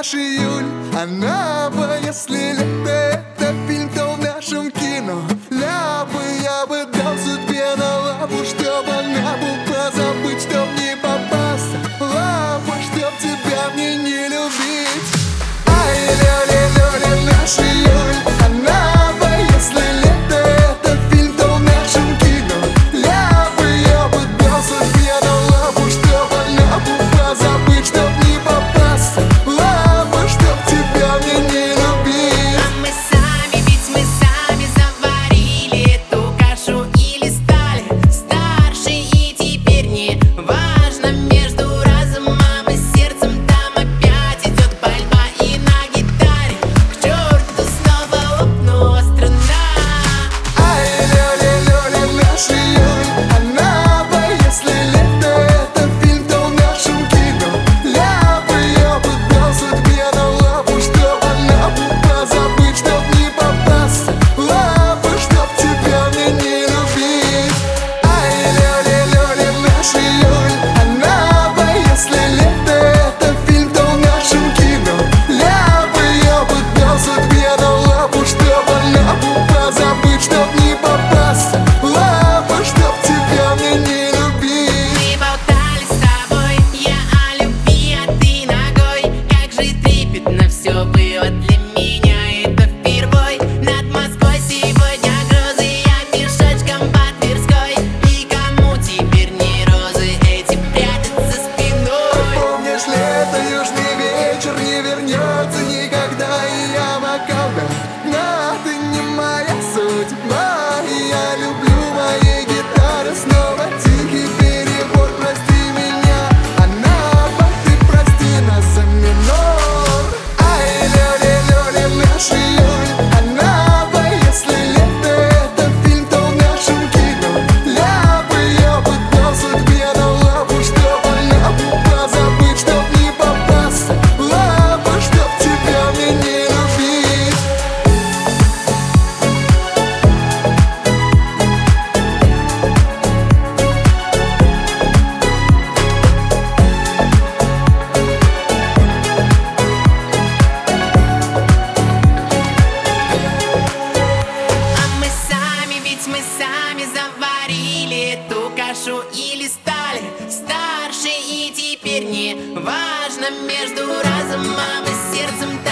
наш июль. Она бы, если лето это фильм, то в нашем кино. Я бы дал судьбе на лапу, чтоб она бы позабыть, чтоб не попасться. Лапа, чтоб тебя мне не любить. Ай, ля-ля-ля-ля, наш июль. Она бы, если лето это фильм, то в нашем кино. Я бы дал судьбе на лапу, чтоб она бы позабыть, чтоб не попасться. Лапа, чтоб тебя мне не любить. А мы сами, ведь мы сами заварили эту кашу или стали старше, и теперь не важно между разумом и сердцем. Там опять идет пальба и на гитаре к черту снова лопнула струна. Ай, ля-ля-ля-ля, наш июль. Она бы, если лето это фильм, то в нашем кино. Я бы дал судьбе на лапу, чтоб она бы позабыть, чтоб не попасться. Лапа, чтоб тебя мне не любить. Ай, ля-ля-ля-ля, наш июль. Она бы, если лето это фильм, то в нашем кино. Я бы дал судьбе на лапу, чтоб она бы позабыть, чтоб не попасться. Лапа, чтоб тебя мне не любить. Мы болтали с тобой, я о любви, а ты ногой. Как же трепетно все было для меня, это впервой. Над Москвой сегодня грозы, я пешочком по Тверской. И кому теперь не розы эти прятаться спиной? Помнишь лето, южный вечер не вернется никогда. И я макал бы, но ты не моя судьба. И я люблю моей гитары снова тихий перебор. Прости меня, она бы, ты прости нас за минор. Ай, ля-ля-ля-ля, наш июль. Она бы, если лето это фильм, то в нашем кино. Я бы дал судьбе на лапу, чтоб она бы позабыть, чтоб не попасться. Лапа, чтоб тебя мне не любить. А мы сами, ведь мы сами заварили эту кашу или стали старше, и теперь не важно между разумом и сердцем.